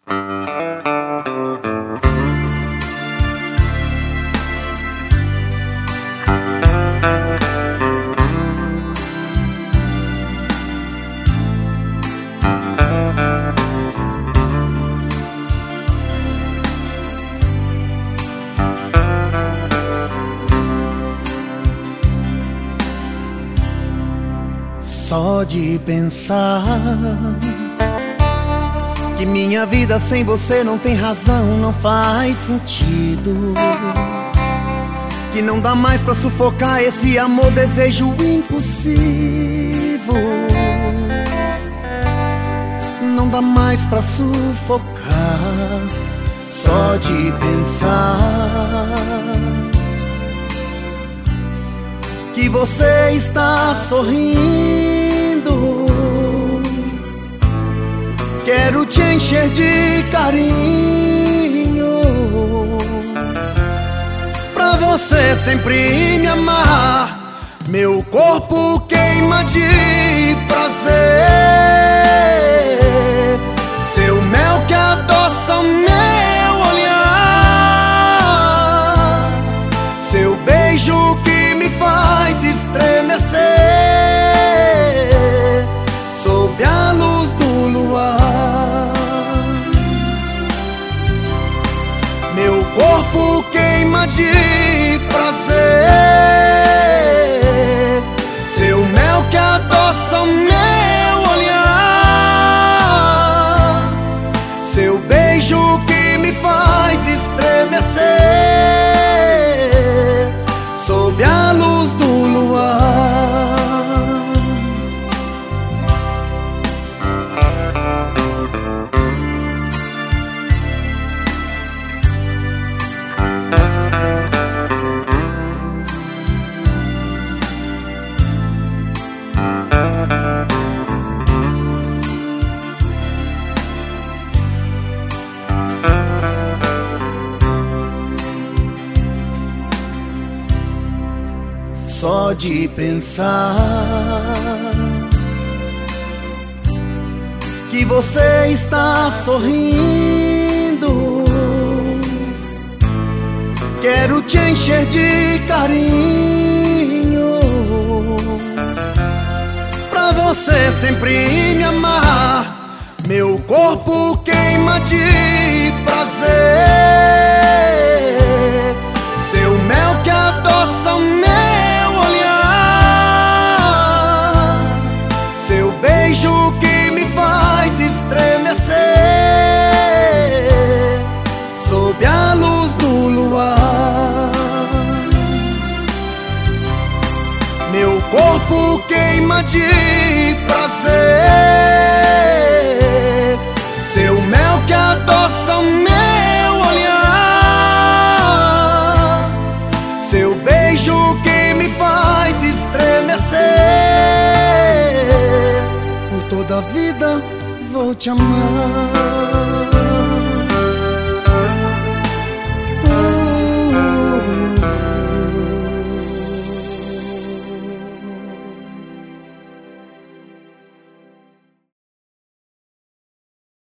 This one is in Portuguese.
Só de pensar que minha vida sem você não tem razão, não faz sentido, que não dá mais pra sufocar esse amor, desejo impossível. Não dá mais pra sufocar. Só de pensar que você está sorrindo, quero te encher de carinho, pra você sempre me amar. Meu corpo queima de prazer, seu mel que adoça o meu olhar, seu beijo que me faz estremecer sob a luz do luar. Meu corpo queima de prazer, seu mel que adoça o meu olhar, seu beijo que me faz estremecer sob a luz do luar. Só de pensar que você está sorrindo, quero te encher de carinho, pra você sempre me amar. Meu corpo queima de prazer, seu mel que adoça o meu olhar, seu beijo que me faz estremecer sob a luz do luar. Meu corpo queima de prazer, seu mel que adoça o meu olhar, seu beijo que me faz estremecer. Por toda a vida vou te amar.